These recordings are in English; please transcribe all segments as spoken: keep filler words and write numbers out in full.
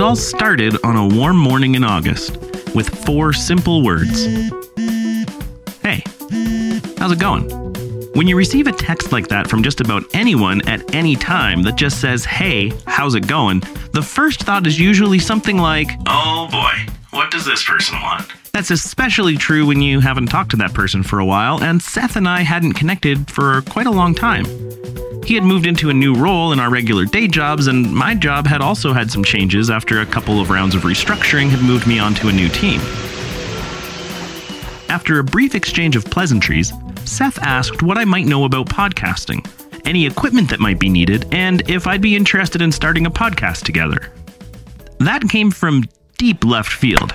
all started on a warm morning in August with four simple words. Hey, how's it going? When you receive a text like that from just about anyone at any time that just says, hey, how's it going? The first thought is usually something like, oh boy, what does this person want? That's especially true when you haven't talked to that person for a while, and Seth and I hadn't connected for quite a long time. He had moved into a new role in our regular day jobs, and my job had also had some changes after a couple of rounds of restructuring had moved me onto a new team. After a brief exchange of pleasantries, Seth asked what I might know about podcasting, any equipment that might be needed, and if I'd be interested in starting a podcast together. That came from deep left field.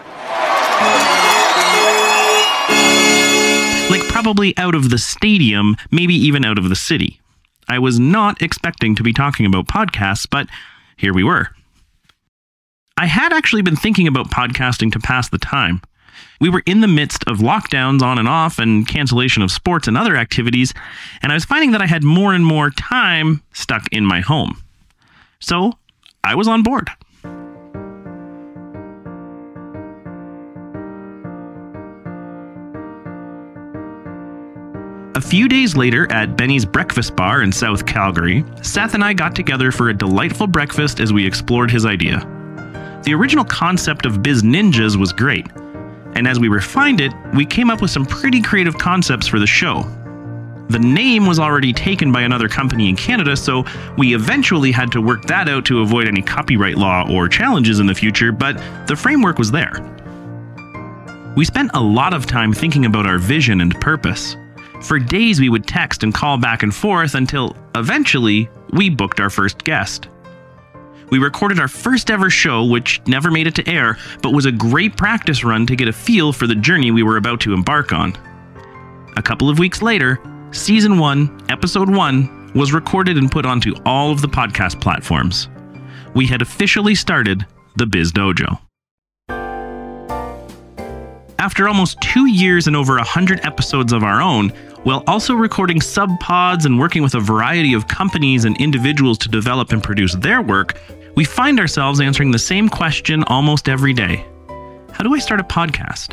Like probably out of the stadium, maybe even out of the city. I was not expecting to be talking about podcasts, but here we were. I had actually been thinking about podcasting to pass the time. We were in the midst of lockdowns on and off and cancellation of sports and other activities, and I was finding that I had more and more time stuck in my home. So I was on board. A few days later at Benny's Breakfast Bar in South Calgary, Seth and I got together for a delightful breakfast as we explored his idea. The original concept of Biz Ninjas was great, and as we refined it, we came up with some pretty creative concepts for the show. The name was already taken by another company in Canada, so we eventually had to work that out to avoid any copyright law or challenges in the future, but the framework was there. We spent a lot of time thinking about our vision and purpose. For days we would text and call back and forth until, eventually, we booked our first guest. We recorded our first ever show, which never made it to air, but was a great practice run to get a feel for the journey we were about to embark on. A couple of weeks later, Season one, Episode one, was recorded and put onto all of the podcast platforms. We had officially started the Biz Dojo. After almost two years and over one hundred episodes of our own, while also recording sub-pods and working with a variety of companies and individuals to develop and produce their work, we find ourselves answering the same question almost every day. How do I start a podcast?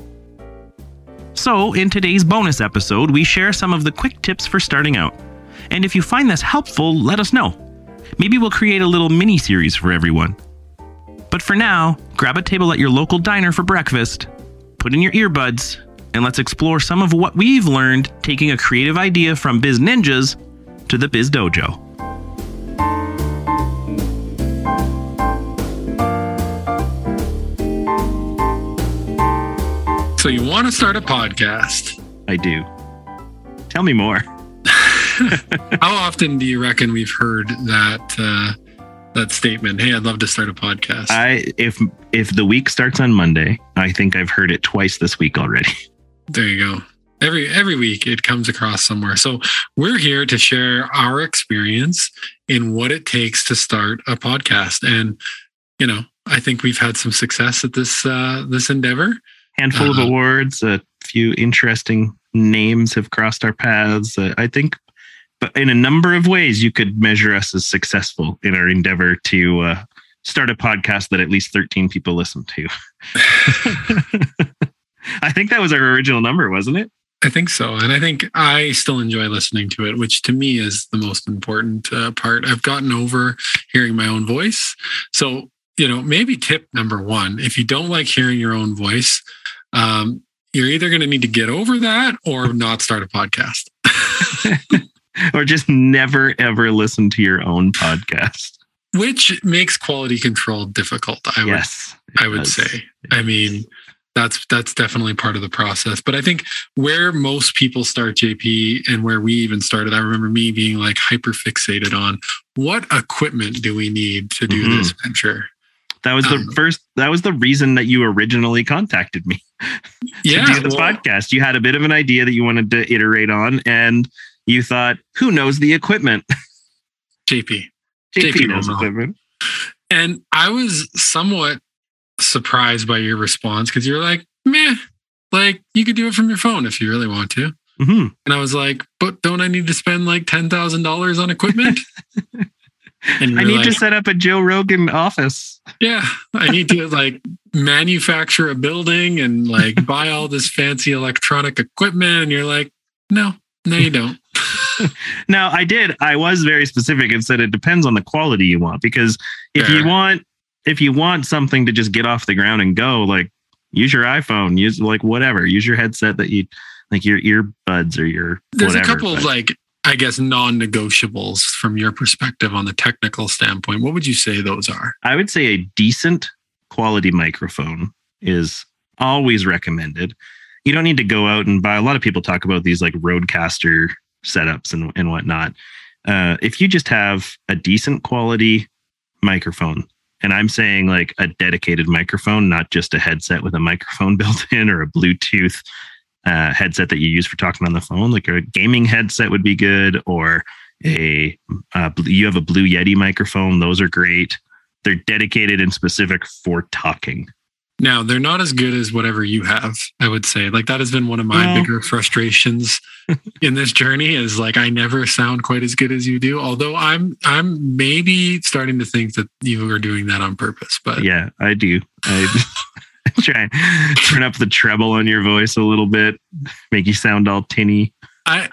So, in today's bonus episode, we share some of the quick tips for starting out. And if you find this helpful, let us know. Maybe we'll create a little mini-series for everyone. But for now, grab a table at your local diner for breakfast, put in your earbuds, and let's explore some of what we've learned taking a creative idea from Biz Ninjas to the Biz Dojo. So you want to start a podcast? I do. Tell me more. How often do you reckon we've heard that uh, that statement? Hey, I'd love to start a podcast. I if if the week starts on Monday, I think I've heard it twice this week already. There you go. Every every week it comes across somewhere. So we're here to share our experience in what it takes to start a podcast. And, you know, I think we've had some success at this uh, this endeavor. Handful uh, of awards, a few interesting names have crossed our paths. Uh, I think, but in a number of ways, you could measure us as successful in our endeavor to uh, start a podcast that at least thirteen people listen to. I think that was our original number, wasn't it? I think so. And I think I still enjoy listening to it, which to me is the most important uh, part. I've gotten over hearing my own voice. So, you know, maybe tip number one, if you don't like hearing your own voice, um, you're either going to need to get over that or not start a podcast. Or just never, ever listen to your own podcast. Which makes quality control difficult, I would, yes, I would say. I mean, that's that's definitely part of the process. But I think where most people start, J P, and where we even started, I remember me being like hyper fixated on what equipment do we need to do mm-hmm. this venture? That was the um, first, that was the reason that you originally contacted me to yeah, do the well, podcast. You had a bit of an idea that you wanted to iterate on, and you thought, who knows the equipment? J P. J P knows equipment. And I was somewhat surprised by your response because you're like, meh, like you could do it from your phone if you really want to. Mm-hmm. And I was like, but don't I need to spend like ten thousand dollars on equipment? I need like, to set up a Joe Rogan office. Yeah, I need to like manufacture a building and like buy all this fancy electronic equipment. And you're like, no, no, you don't. Now, I did. I was very specific and said it depends on the quality you want, because if Fair. you want, if you want something to just get off the ground and go, like use your iPhone, use like whatever, use your headset that you like, your earbuds or your. There's whatever, a couple but. of like, I guess, non-negotiables from your perspective on the technical standpoint. What would you say those are? I would say a decent quality microphone is always recommended. You don't need to go out and buy. A lot of people talk about these like Rodecaster setups and, and whatnot. Uh, if you just have a decent quality microphone, and I'm saying like a dedicated microphone, not just a headset with a microphone built in or a Bluetooth uh, headset that you use for talking on the phone, like a gaming headset would be good, or a uh, you have a Blue Yeti microphone. Those are great. They're dedicated and specific for talking. Now, they're not as good as whatever you have, I would say. Like that has been one of my well, bigger frustrations in this journey is like I never sound quite as good as you do. Although I'm I'm maybe starting to think that you are doing that on purpose. But yeah, I do. I try and turn up the treble on your voice a little bit, make you sound all tinny. I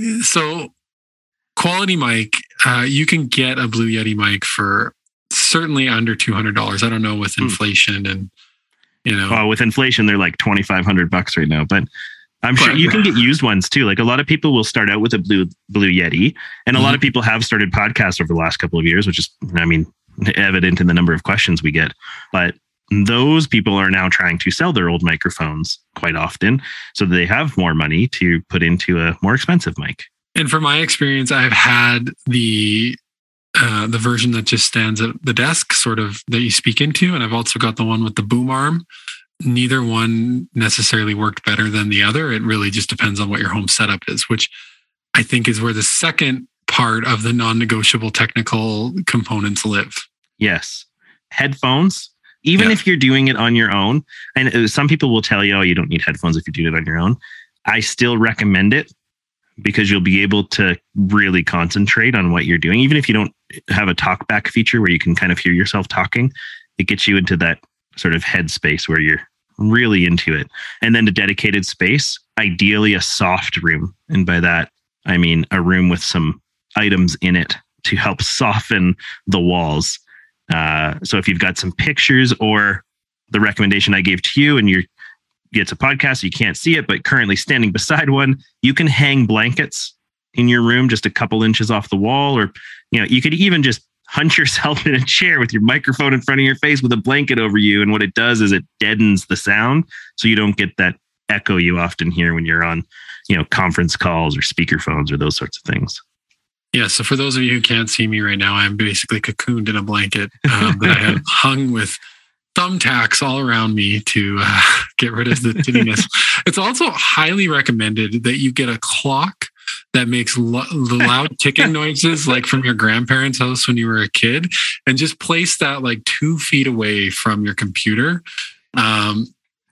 so quality mic, uh, you can get a Blue Yeti mic for certainly under two hundred dollars. I don't know with inflation and you know, well, with inflation, they're like twenty-five hundred bucks right now, but I'm sure you can get used ones too. Like a lot of people will start out with a blue, blue Yeti, and a mm-hmm. lot of people have started podcasts over the last couple of years, which is, I mean, evident in the number of questions we get, but those people are now trying to sell their old microphones quite often so that they have more money to put into a more expensive mic. And from my experience, I've had the Uh, the version that just stands at the desk, sort of that you speak into. And I've also got the one with the boom arm. Neither one necessarily worked better than the other. It really just depends on what your home setup is, which I think is where the second part of the non-negotiable technical components live. Yes. Headphones, even yeah. if you're doing it on your own. And some people will tell you, oh, you don't need headphones if you do it on your own. I still recommend it, because you'll be able to really concentrate on what you're doing. Even if you don't have a talkback feature where you can kind of hear yourself talking, it gets you into that sort of headspace where you're really into it. And then the dedicated space, ideally a soft room. And by that, I mean a room with some items in it to help soften the walls. Uh, so if you've got some pictures, or the recommendation I gave to you and you're it's a podcast, so you can't see it, but currently standing beside one, you can hang blankets in your room just a couple inches off the wall, or, you know, you could even just hunch yourself in a chair with your microphone in front of your face with a blanket over you. And what it does is it deadens the sound, so you don't get that echo you often hear when you're on, you know, conference calls or speakerphones or those sorts of things. Yeah. So for those of you who can't see me right now, I'm basically cocooned in a blanket um, that I have hung with thumbtacks all around me to uh, get rid of the tinniness. It's also highly recommended that you get a clock that makes lo- the loud ticking noises like from your grandparents' house when you were a kid, and just place that like two feet away from your computer. Um,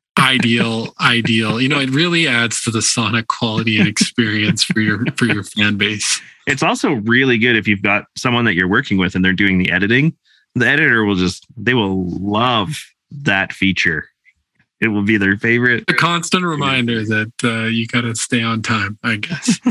ideal, ideal. You know, it really adds to the sonic quality and experience for your for your fan base. It's also really good if you've got someone that you're working with and they're doing the editing. The editor will just, they will love that feature. It will be their favorite. A constant reminder that uh, you got to stay on time, I guess.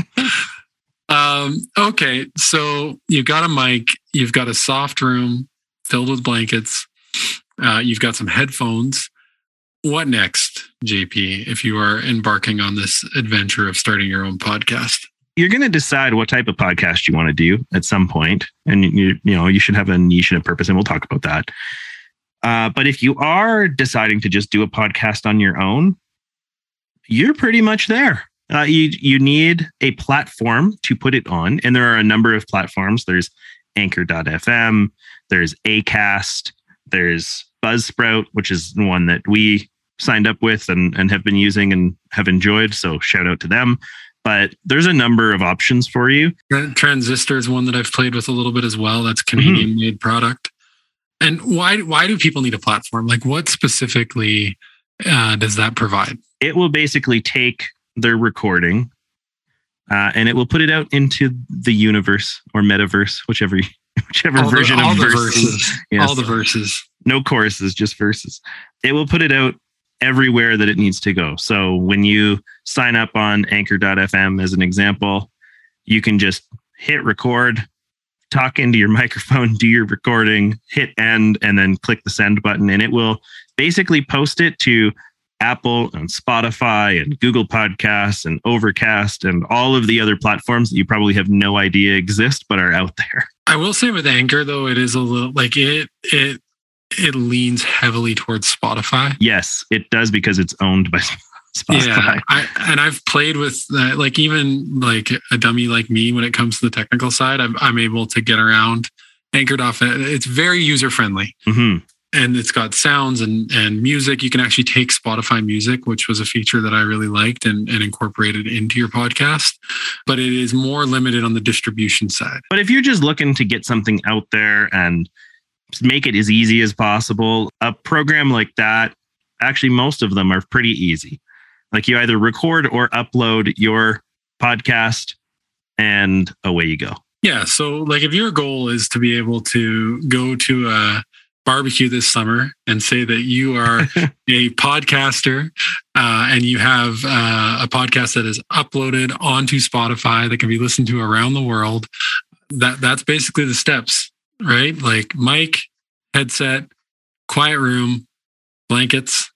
um, okay. So you've got a mic, you've got a soft room filled with blankets. Uh, you've got some headphones. What next, J P, if you are embarking on this adventure of starting your own podcast? You're going to decide what type of podcast you want to do at some point, and you you know you should have a niche and a purpose, and we'll talk about that. Uh, but if you are deciding to just do a podcast on your own, you're pretty much there. Uh, you you need a platform to put it on, and there are a number of platforms. There's Anchor dot f m, there's Acast, there's Buzzsprout, which is one that we signed up with and, and have been using and have enjoyed. So shout out to them. But there's a number of options for you. Transistor is one that I've played with a little bit as well. That's Canadian mm-hmm. made product. And why why do people need a platform? Like what specifically uh, does that provide? It will basically take their recording uh, and it will put it out into the universe or metaverse, whichever whichever all version the, all of the verses. verses. Yes. All the verses. No choruses, just verses. It will put it out everywhere that it needs to go. So when you sign up on anchor dot f m as an example, you can just hit record, talk into your microphone, do your recording, hit end, and then click the send button. And it will basically post it to Apple and Spotify and Google Podcasts and Overcast and all of the other platforms that you probably have no idea exist, but are out there. I will say with Anchor, though, it is a little like it, it, it leans heavily towards Spotify. Yes, it does, because it's owned by Spotify. Yeah, I, and I've played with that, like even like a dummy like me when it comes to the technical side, I'm, I'm able to get around Anchored off. It's very user friendly. Mm-hmm. And it's got sounds and, and music. You can actually take Spotify music, which was a feature that I really liked and, and incorporated into your podcast. But it is more limited on the distribution side. But if you're just looking to get something out there and make it as easy as possible, a program like that, actually most of them are pretty easy. Like you either record or upload your podcast and away you go. Yeah. So like if your goal is to be able to go to a barbecue this summer and say that you are a podcaster uh, and you have uh, a podcast that is uploaded onto Spotify that can be listened to around the world, that that's basically the steps, right? Like mic, headset, quiet room, blankets,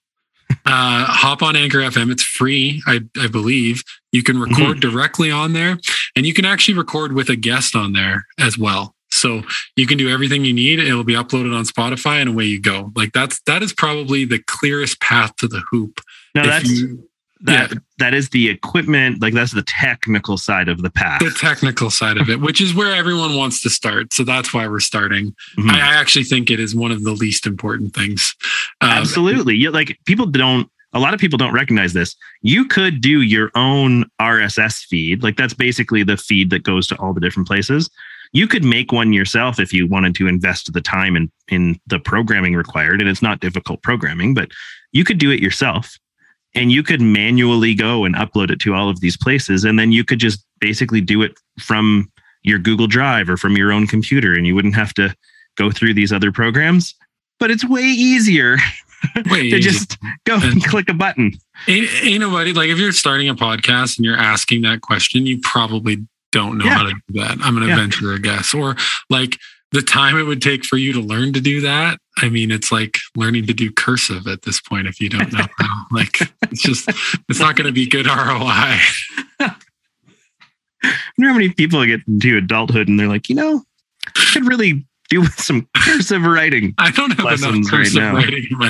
uh, hop on Anchor F M. It's free, I, I believe. You can record mm-hmm. directly on there, and you can actually record with a guest on there as well. So you can do everything you need. It'll be uploaded on Spotify and away you go. Like that's, that is probably the clearest path to the hoop. No, that's, you, that, yeah. that is the equipment. Like that's the technical side of the path. The technical side of it, which is where everyone wants to start. So that's why we're starting. Mm-hmm. I, I actually think it is one of the least important things. Um, Absolutely. Yeah, like people don't, a lot of people don't recognize this. You could do your own R S S feed. Like that's basically the feed that goes to all the different places. You could make one yourself if you wanted to invest the time in, in the programming required. And it's not difficult programming, but you could do it yourself and you could manually go and upload it to all of these places. And then you could just basically do it from your Google Drive or from your own computer. And you wouldn't have to go through these other programs, but it's way easier way to easy. just go and, and click a button. Ain't, ain't nobody, like if you're starting a podcast and you're asking that question, you probably don't know yeah. how to do that. I'm going to yeah. venture a guess. Or like the time it would take for you to learn to do that. I mean, it's like learning to do cursive at this point if you don't know how. Like it's just, it's not going to be good R O I. I wonder how many people get into adulthood and they're like, you know, I could really do with some cursive writing. I don't have enough cursive right writing in my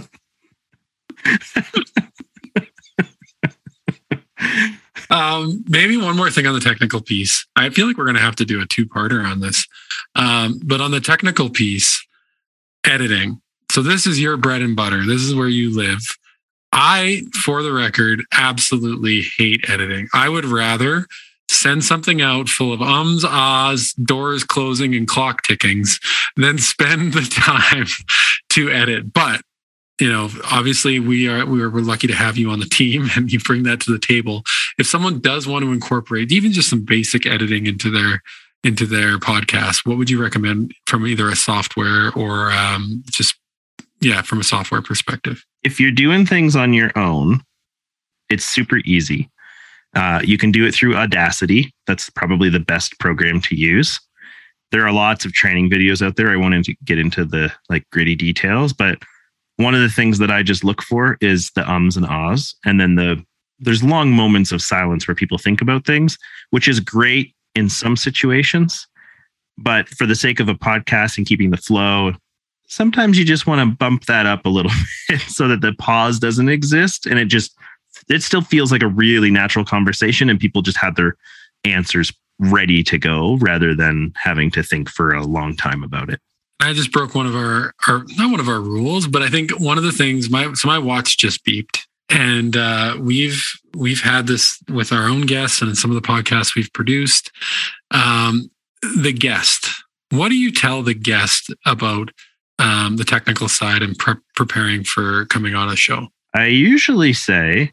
life. Um, maybe one more thing on the technical piece. I feel like we're going to have to do a two-parter on this. Um, but on the technical piece, editing. So this is your bread and butter. This is where you live. I, for the record, absolutely hate editing. I would rather send something out full of ums, ahs, doors closing, and clock tickings than spend the time to edit. But you know, obviously we are we are we're lucky to have you on the team and you bring that to the table. If someone does want to incorporate even just some basic editing into their into their podcast, what would you recommend from either a software or um, just yeah, from a software perspective? If you're doing things on your own, it's super easy. Uh, you can do it through Audacity. That's probably the best program to use. There are lots of training videos out there. I wanted to get into the like gritty details, but one of the things that I just look for is the ums and ahs. And then the there's long moments of silence where people think about things, which is great in some situations. But for the sake of a podcast and keeping the flow, sometimes you just want to bump that up a little bit so that the pause doesn't exist. And it just, it still feels like a really natural conversation and people just have their answers ready to go rather than having to think for a long time about it. I just broke one of our, our, not one of our rules, but I think one of the things my, so my watch just beeped and uh, we've, we've had this with our own guests and in some of the podcasts we've produced. Um, the guest, what do you tell the guest about um, the technical side and pre- preparing for coming on a show? I usually say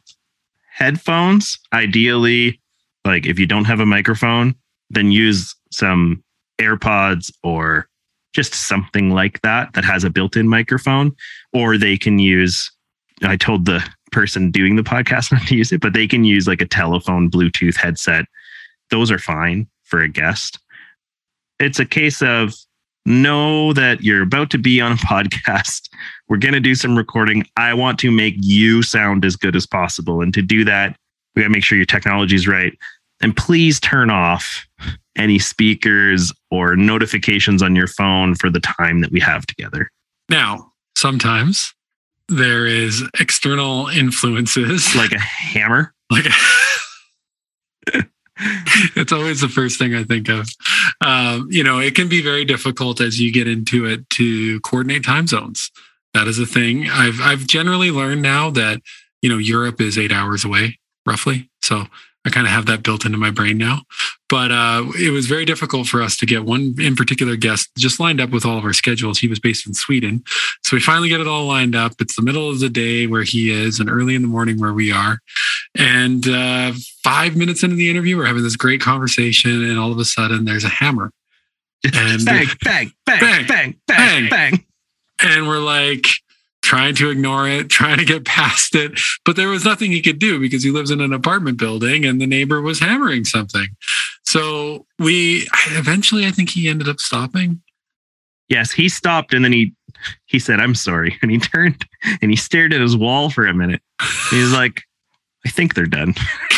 headphones, ideally, like if you don't have a microphone, then use some AirPods or just something like that that has a built-in microphone, or they can use, I told the person doing the podcast not to use it, but they can use like a telephone Bluetooth headset. Those are fine for a guest. It's a case of know that you're about to be on a podcast. We're going to do some recording. I want to make you sound as good as possible. And to do that, we got to make sure your technology is right. And please turn off any speakers or notifications on your phone for the time that we have together. Now, sometimes there is external influences. Like a hammer. Like a It's always the first thing I think of. Um, you know, it can be very difficult as you get into it to coordinate time zones. That is a thing. I've I've generally learned now that, you know, Europe is eight hours away, roughly. So I kind of have that built into my brain now. But uh, it was very difficult for us to get one in particular guest just lined up with all of our schedules. He was based in Sweden. So we finally get it all lined up. It's the middle of the day where he is and early in the morning where we are. And uh, five minutes into the interview, we're having this great conversation. And all of a sudden there's a hammer. And bang, bang, bang, bang, bang, bang, bang. And we're like, trying to ignore it, trying to get past it. But there was nothing he could do because he lives in an apartment building and the neighbor was hammering something. So we eventually, I think he ended up stopping. Yes, he stopped and then he he said, "I'm sorry." And he turned and he stared at his wall for a minute. He was like, "I think they're done."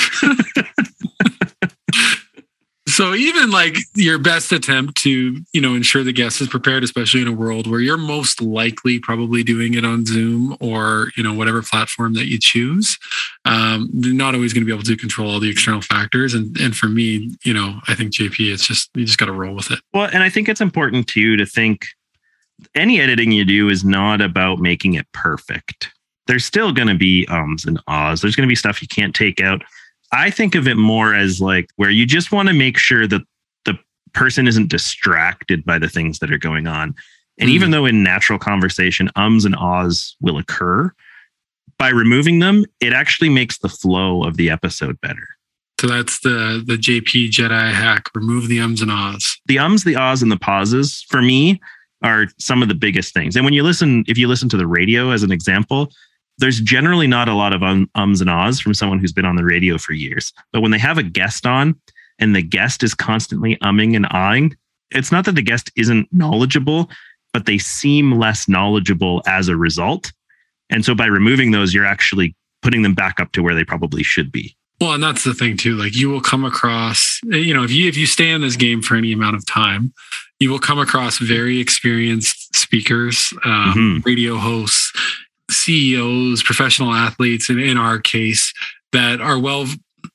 So even like your best attempt to, you know, ensure the guest is prepared, especially in a world where you're most likely probably doing it on Zoom or, you know, whatever platform that you choose, um, you're not always going to be able to control all the external factors. And and for me, you know, I think J P, it's just, you just got to roll with it. Well, and I think it's important too to think any editing you do is not about making it perfect. There's still going to be ums and ahs. There's going to be stuff you can't take out. I think of it more as like where you just want to make sure that the person isn't distracted by the things that are going on. And mm-hmm. even though in natural conversation, ums and ahs will occur, by removing them, it actually makes the flow of the episode better. So that's the, the J P Jedi hack, remove the ums and ahs. The ums, the ahs, and the pauses, for me, are some of the biggest things. And when you listen, if you listen to the radio as an example, there's generally not a lot of um, ums and ahs from someone who's been on the radio for years. But when they have a guest on and the guest is constantly umming and ahhing, it's not that the guest isn't knowledgeable, but they seem less knowledgeable as a result. And so by removing those, you're actually putting them back up to where they probably should be. Well, and that's the thing too. Like you will come across, you know, if you if you stay in this game for any amount of time, you will come across very experienced speakers, um, mm-hmm. radio hosts, C E Os, professional athletes, in, in our case, that are well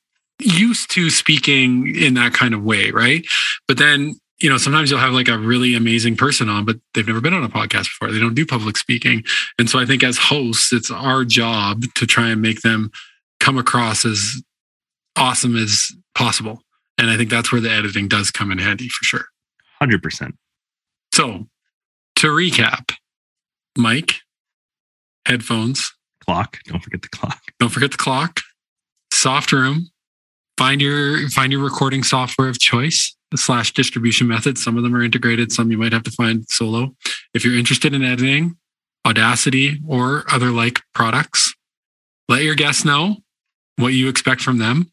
used to speaking in that kind of way, right? But then, you know, sometimes you'll have like a really amazing person on, but they've never been on a podcast before. They don't do public speaking. And so I think as hosts, it's our job to try and make them come across as awesome as possible. And I think that's where the editing does come in handy for sure. one hundred percent. So to recap, mic, headphones, clock. Don't forget the clock. Don't forget the clock. Soft room. Find your find your recording software of choice slash distribution method. Some of them are integrated. Some you might have to find solo. If you're interested in editing, Audacity or other like products, let your guests know what you expect from them.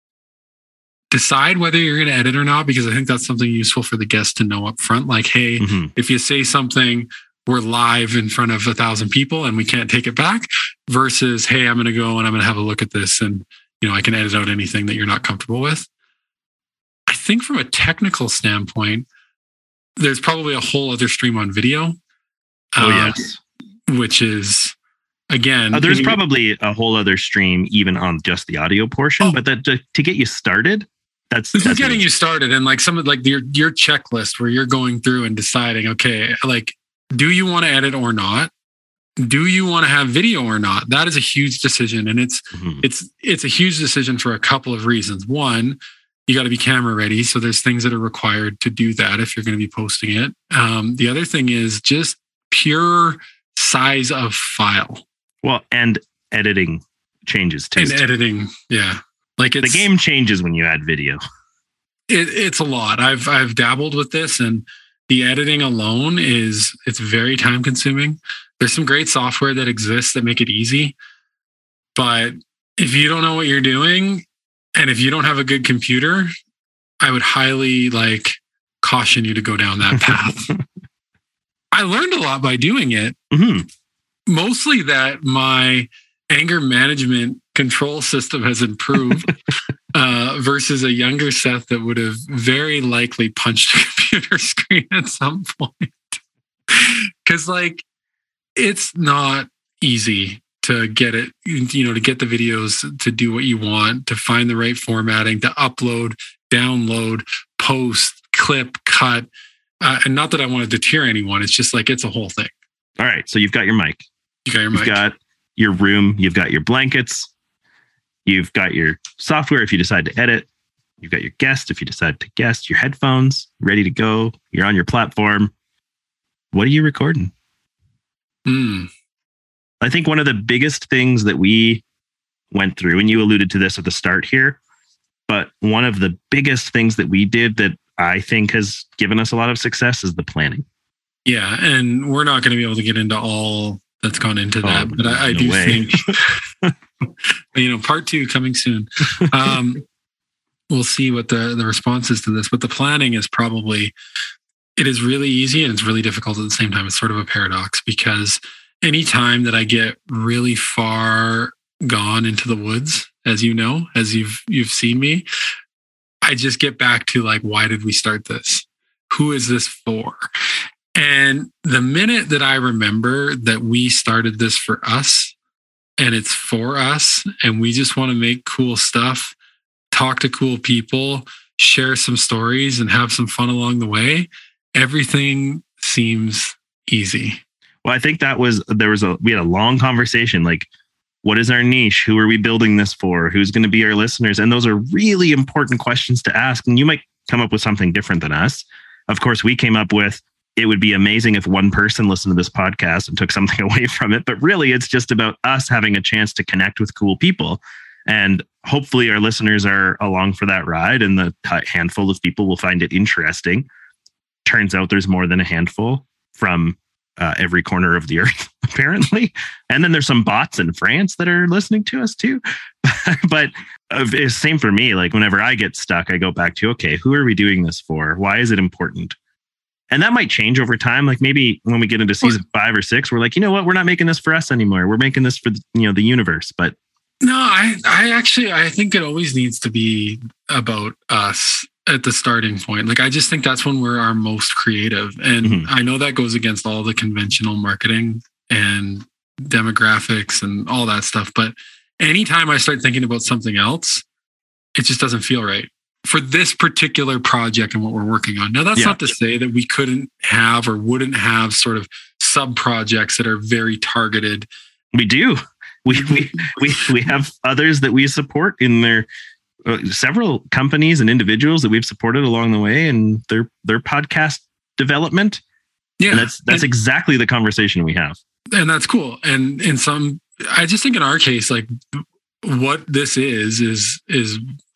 Decide whether you're going to edit or not, because I think that's something useful for the guest to know up front. Like, hey, mm-hmm. if you say something, we're live in front of a thousand people and we can't take it back, versus, hey, I'm going to go and I'm going to have a look at this and, you know, I can edit out anything that you're not comfortable with. I think from a technical standpoint, there's probably a whole other stream on video. Oh, uh, yes. Which is, again... Uh, there's probably a whole other stream even on just the audio portion, oh. but that to, to get you started, that's... This that's is getting amazing. you started, and like some of like your, your checklist where you're going through and deciding, okay, like, do you want to edit or not? Do you want to have video or not? That is a huge decision. And it's mm-hmm. it's it's a huge decision for a couple of reasons. One, you got to be camera ready. So there's things that are required to do that if you're going to be posting it. Um, the other thing is just pure size of file. Well, and editing changes too. And editing, yeah. Like it's, the game changes when you add video. it, it's a lot. I've I've dabbled with this, and the editing alone is it's very time consuming. There's some great software that exists that make it easy, but if you don't know what you're doing, and if you don't have a good computer, I would highly like caution you to go down that path. I learned a lot by doing it. Mm-hmm. Mostly that my anger management control system has improved uh, versus a younger Seth that would have very likely punched a computer screen at some point. Because like, it's not easy to get it, you know, to get the videos to do what you want, to find the right formatting, to upload, download, post, clip, cut. Uh, and not that I want to deter anyone. It's just like, it's a whole thing. All right. So you've got your mic. You got your mic. You've got your room. You've got your blankets. You've got your software if you decide to edit. You've got your guest if you decide to guest. Your headphones ready to go. You're on your platform. What are you recording? Hmm. I think one of the biggest things that we went through, and you alluded to this at the start here, but one of the biggest things that we did that I think has given us a lot of success is the planning. Yeah. And we're not going to be able to get into all that's gone into that, oh, but I, I no do way. think, you know, part two coming soon. Um, we'll see what the, the response is to this, but the planning is probably, it is really easy and it's really difficult at the same time. It's sort of a paradox because anytime that I get really far gone into the woods, as you know, as you've, you've seen me, I just get back to like, why did we start this? Who is this for? And the minute that I remember that we started this for us and it's for us and we just want to make cool stuff, talk to cool people, share some stories and have some fun along the way, everything seems easy. Well, I think that was, there was a, we had a long conversation, like, what is our niche? Who are we building this for? Who's going to be our listeners? And those are really important questions to ask. And you might come up with something different than us. Of course, we came up with, it would be amazing if one person listened to this podcast and took something away from it. But really, it's just about us having a chance to connect with cool people. And hopefully our listeners are along for that ride and the handful of people will find it interesting. Turns out there's more than a handful from uh, every corner of the earth, apparently. And then there's some bots in France that are listening to us too. But uh, it's same for me. Like whenever I get stuck, I go back to, okay, who are we doing this for? Why is it important? And that might change over time. Like maybe when we get into season five or six, we're like, you know what? We're not making this for us anymore. We're making this for the, you know, the universe. But no, I, I actually, I think it always needs to be about us at the starting point. Like, I just think that's when we're our most creative. And mm-hmm. I know that goes against all the conventional marketing and demographics and all that stuff. But anytime I start thinking about something else, it just doesn't feel right for this particular project and what we're working on. Now, that's yeah. not to say that we couldn't have or wouldn't have sort of sub projects that are very targeted. We do. We we we we have others that we support in their uh, several companies and individuals that we've supported along the way, and their their podcast development. Yeah, and that's that's and, exactly the conversation we have, and that's cool. And in some, I just think in our case, like what this is is is.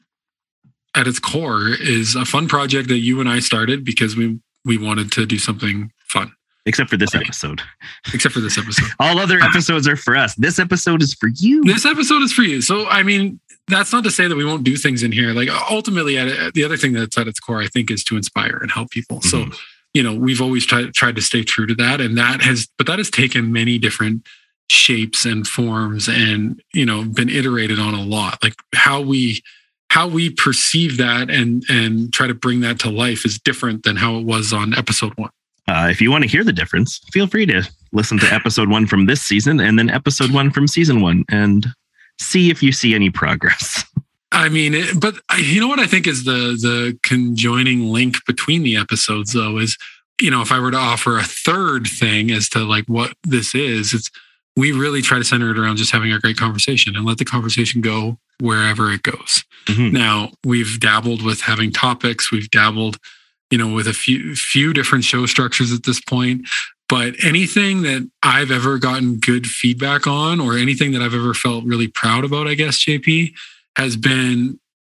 at its core is a fun project that you and I started because we, we wanted to do something fun. Except for this episode. Except for this episode. All other episodes are for us. This episode is for you. This episode is for you. So, I mean, that's not to say that we won't do things in here. Like ultimately, at, the other thing that's at its core, I think, is to inspire and help people. Mm-hmm. So, you know, we've always tried, tried to stay true to that. And that has, but that has taken many different shapes and forms and, you know, been iterated on a lot. Like how we, how we perceive that and and try to bring that to life is different than how it was on episode one. Uh, if you want to hear the difference, feel free to listen to episode one from this season and then episode one from season one and see if you see any progress. I mean, it, but you know what I think is the the conjoining link between the episodes, though, is, you know, if I were to offer a third thing as to like what this is, it's we really try to center it around just having a great conversation and let the conversation go wherever it goes. Mm-hmm. Now, we've dabbled with having topics. We've dabbled, you know, with a few few different show structures at this point. But anything that I've ever gotten good feedback on or anything that I've ever felt really proud about, I guess, J P, has been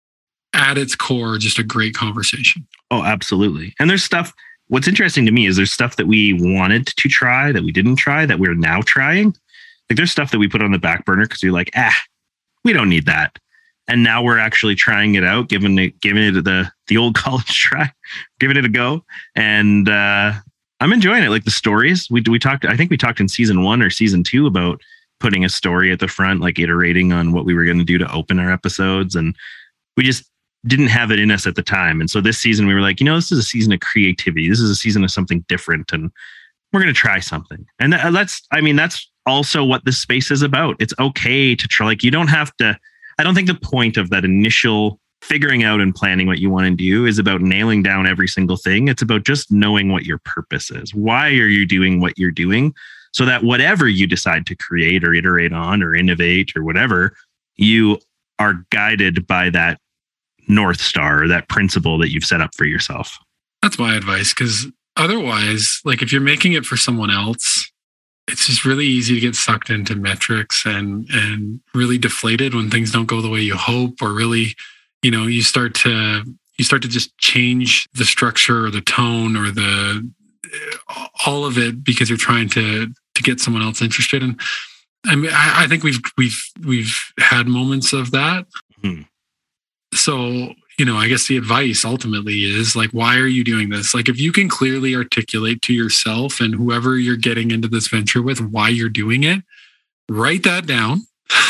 at its core, just a great conversation. Oh, absolutely. And there's stuff, what's interesting to me is there's stuff that we wanted to try that we didn't try that we're now trying. Like there's stuff that we put on the back burner because you're like, ah, we don't need that. And now we're actually trying it out, giving it, giving it the, the old college try, giving it a go. And uh, I'm enjoying it. Like the stories we we talked, I think we talked in season one or season two about putting a story at the front, like iterating on what we were going to do to open our episodes. And we just didn't have it in us at the time. And so this season we were like, you know, this is a season of creativity. This is a season of something different. And we're going to try something. And that, that's, I mean, that's also what this space is about. It's okay to try. Like you don't have to, I don't think the point of that initial figuring out and planning what you want to do is about nailing down every single thing. It's about just knowing what your purpose is. Why are you doing what you're doing? So that whatever you decide to create or iterate on or innovate or whatever, you are guided by that North Star or that principle that you've set up for yourself. That's my advice. Because otherwise, like if you're making it for someone else, it's just really easy to get sucked into metrics and and really deflated when things don't go the way you hope, or really, you know, you start to you start to just change the structure or the tone or the all of it because you're trying to to get someone else interested. And I mean, I, I think we've we've we've had moments of that. Mm-hmm. So, you know, I guess the advice ultimately is like, why are you doing this? Like, if you can clearly articulate to yourself and whoever you're getting into this venture with why you're doing it, write that down.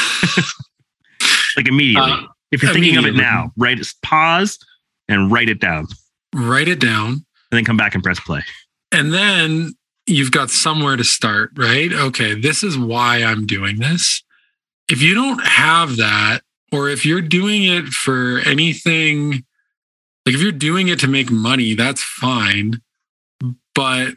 Like immediately. Uh, if you're thinking of it now, write it, pause and write it down. Write it down. And then come back and press play. And then you've got somewhere to start, right? Okay, this is why I'm doing this. If you don't have that, or if you're doing it for anything, like if you're doing it to make money, that's fine. But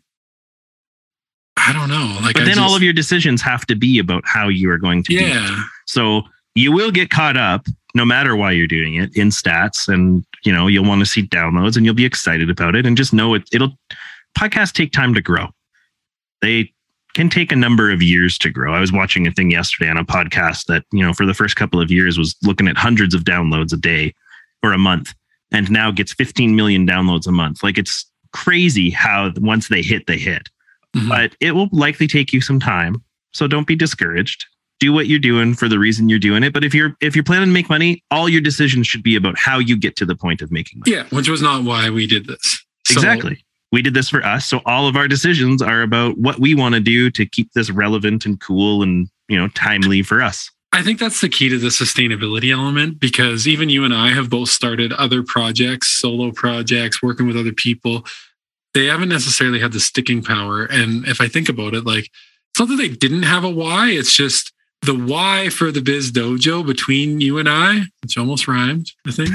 I don't know. Like, but I then just, all of your decisions have to be about how you are going to yeah. do it. So you will get caught up no matter why you're doing it in stats, and you know, you'll want to see downloads and you'll be excited about it, and just know it, it'll podcasts take time to grow. They can take a number of years to grow. I was watching a thing yesterday on a podcast that, you know, for the first couple of years was looking at hundreds of downloads a day or a month, and now gets fifteen million downloads a month. Like, it's crazy how once they hit, they hit. Mm-hmm. But it will likely take you some time. So don't be discouraged. Do what you're doing for the reason you're doing it. But if you're if you're planning to make money, all your decisions should be about how you get to the point of making money. Yeah, which was not why we did this. So, exactly. We did this for us. So all of our decisions are about what we want to do to keep this relevant and cool and, you know, timely for us. I think that's the key to the sustainability element, because even you and I have both started other projects, solo projects, working with other people. They haven't necessarily had the sticking power. And if I think about it, like, it's not that they didn't have a why. It's just the why for the Biz Dojo between you and I, which almost rhymed, I think.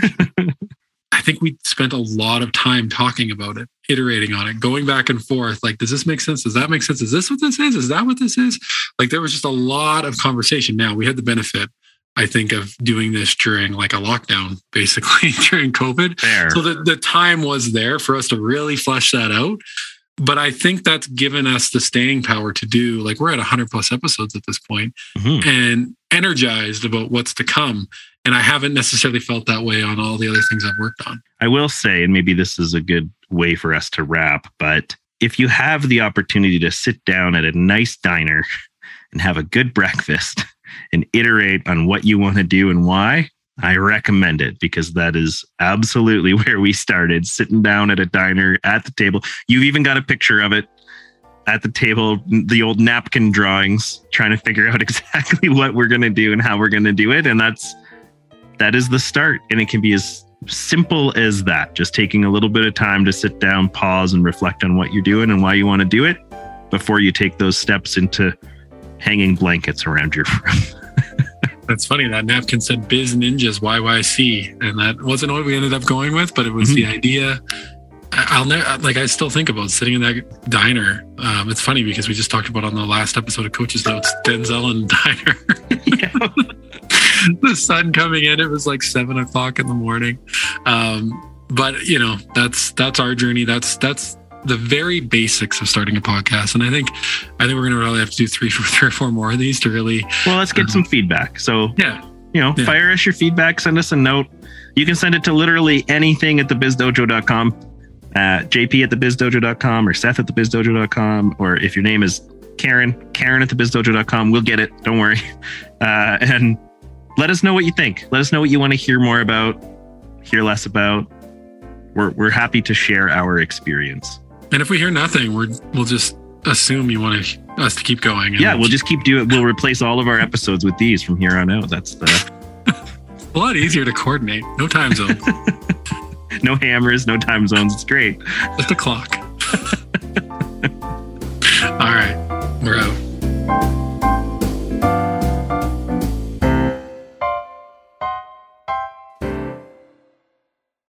I think we spent a lot of time talking about it, iterating on it, going back and forth. Like, does this make sense? Does that make sense? Is this what this is? Is that what this is? Like, there was just a lot of conversation. Now, we had the benefit, I think, of doing this during like a lockdown, basically during COVID. Fair. So the, the time was there for us to really flesh that out. But I think that's given us the staying power to do, like, we're at one hundred plus episodes at this point, mm-hmm. and energized about what's to come. And I haven't necessarily felt that way on all the other things I've worked on. I will say, and maybe this is a good way for us to wrap, but if you have the opportunity to sit down at a nice diner and have a good breakfast and iterate on what you want to do and why, I recommend it, because that is absolutely where we started, sitting down at a diner at the table. You've even got a picture of it at the table, the old napkin drawings, trying to figure out exactly what we're going to do and how we're going to do it. And that's, that is the start. And it can be as simple as that. Just taking a little bit of time to sit down, pause, and reflect on what you're doing and why you want to do it before you take those steps into hanging blankets around your room. That's funny. That napkin said Biz Ninjas Y Y C, and that wasn't what we ended up going with, but it was mm-hmm. the idea. I'll never, like, I still think about sitting in that diner. Um, it's funny because we just talked about on the last episode of Coach's Notes, Denzel and Diner. The sun coming in, it was like seven o'clock in the morning. Um, but you know, that's, that's our journey. That's, that's the very basics of starting a podcast. And I think, I think we're going to really have to do three, three or four more of these to really. Well, let's get um, some feedback. So yeah, you know, Yeah. fire us your feedback, send us a note. You can send it to literally anything at the biz dojo dot com, uh, J P at the biz dojo dot com, or Seth at the biz dojo dot com, or if your name is Karen, Karen at the biz dojo dot com. We'll get it. Don't worry. Uh, and let us know what you think. Let us know what you want to hear more about, hear less about. We're we're happy to share our experience. And if we hear nothing, we're we'll just assume you want to, us to keep going. And Yeah, we'll just keep doing it. We'll replace all of our episodes with these from here on out. That's the a lot easier to coordinate. No time zones. no hammers, no time zones. It's great. Just a clock. All right, we're out.